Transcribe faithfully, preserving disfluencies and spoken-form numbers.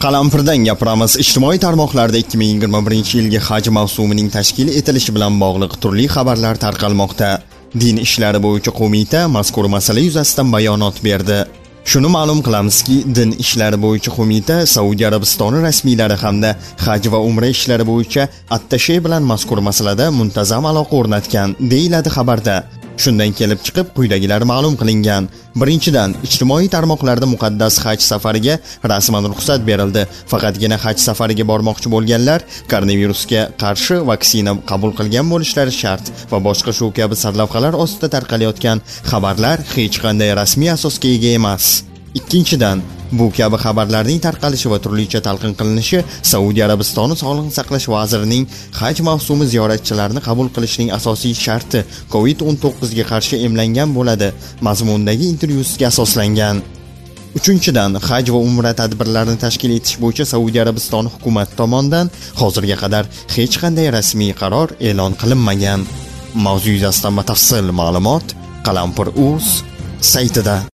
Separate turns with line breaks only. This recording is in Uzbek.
Qalampirdan gapiramiz. Ijtimoiy tarmoqlarda ikki ming yigirma birinchi yilgi haj mavsumining tashkil etilishi bilan bog'liq turli xabarlar tarqalmoqda. Din ishlari bo'yicha qo'mita mazkur masala yuzasidan bayonot berdi. Shuni ma'lum qilamizki, din ishlari bo'yicha qo'mita Saudiya Arabistoni rasmiylari hamda haj va umra ishlari bo'yicha attashe bilan mazkur masalada muntazam aloqa o'rnatgan, deyiladi xabarda. Shundan kelib chiqib quyidagilar ma'lum qilingan. Birinchidan, ijtimoiy tarmoqlarda muqaddas haj safariga rasman ruxsat berildi. Faqatgina haj safariga bormoqchi bo'lganlar koronavirusga qarshi vaksina qabul qilgan bo'lishlari shart va boshqa shu kabi sarlavhalar ostida tarqalayotgan xabarlar hech qanday rasmiy asosga ega emas. Ikkinchidan, bu kabi xabarlarning tarqalishi va turlicha talqin qilinishi Saudiya Arabistoni Sog'liqni saqlash vazirining haj mavsumi ziyoratchilarini qabul qilishning asosiy sharti covid o'n to'qqiz ga qarshi emlangan bo'ladi mazmunidagi intervyusiga asoslangan. Uchinchidan, haj va umra tadbirlarini tashkil etish bo'yicha Saudiya Arabistoni hukumati tomonidan hozirga qadar hech qanday rasmiy qaror e'lon qilinmagan. Mavzu yuzasidan batafsil ma'lumot Qalampir.uz saytida.